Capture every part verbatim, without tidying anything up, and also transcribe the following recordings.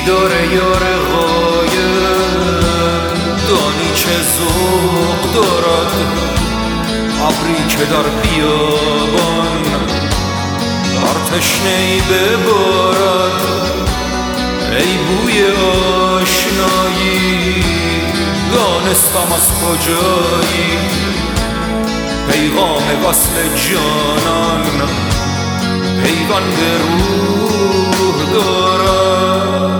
دیدار یار غایب دانی چه ذوق دارد، ابری که در بیابان بر تشنه‌ای ببارد. ای بوی آشنایی دانستم از کجایی، پیغام وصل جانان پیوند روح دارد.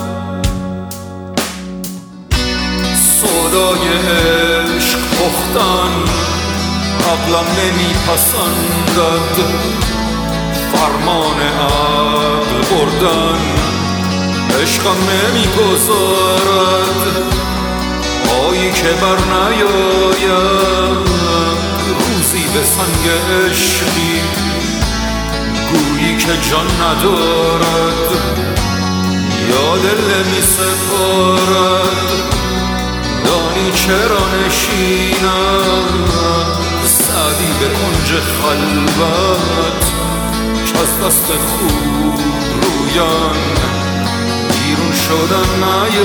سودای عشق پختن عقلم نمی پسندد، فرمان عقل بردن عشقم نمی گذارد. آیی که بر نیاید روزی به سنگ عشقی، گویی که جان ندارد یا دل می سپارد. دانی چرا نشینم سعدی به کنج خلوت، که از دست خوب رویان بیرون شدن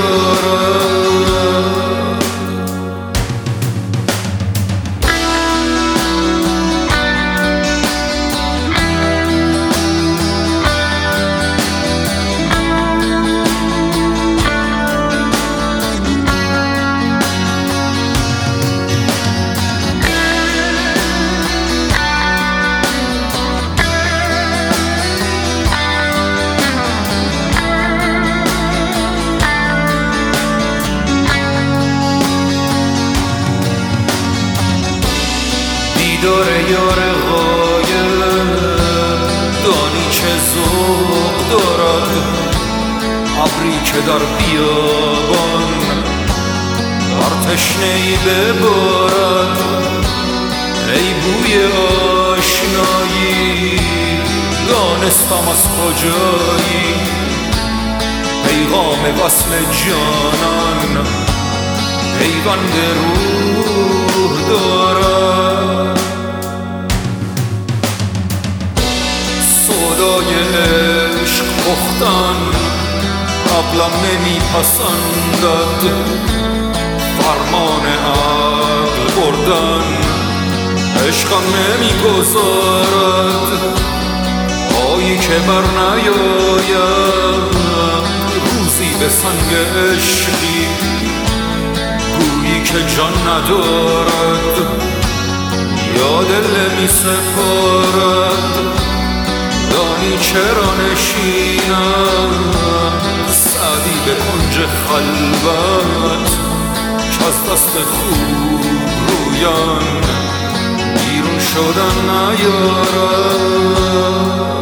نیارد. دیدار یار غایب دانی چه ذوق دارد، ابری که در بیابان بر تشنه‌ای ببارد. ای بوی آشنایی دانستم از کجایی، پیغام وصل جانان پیوند روح دارد. سودای عشق پختن عقلم نمی پسندد، فرمان عقل بردن عشقم نمی گذارد. آیی که بر نیاید روزی به سنگ عشقی، گویی که جان ندارد یا دل می سپارد. دانی چرا نشینم سعدی به کنج خلوت، که از دست خوب رویان بیرون شدن نیارد.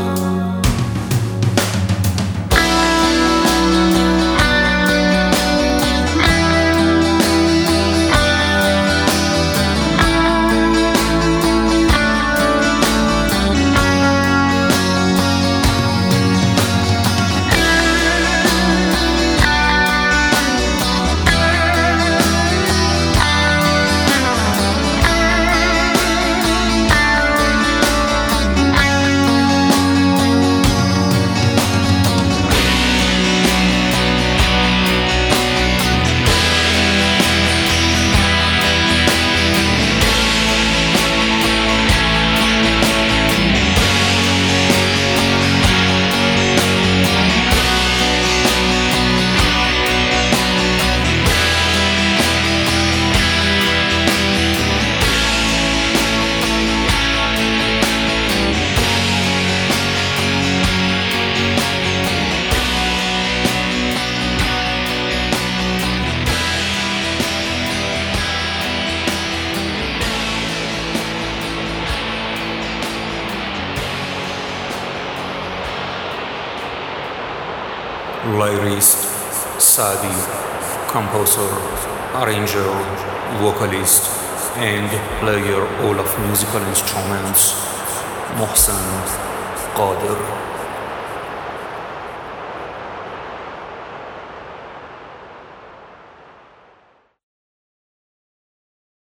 Lyrist, Sadi, composer, arranger, vocalist, and player all of musical instruments, Mohsen Qadir.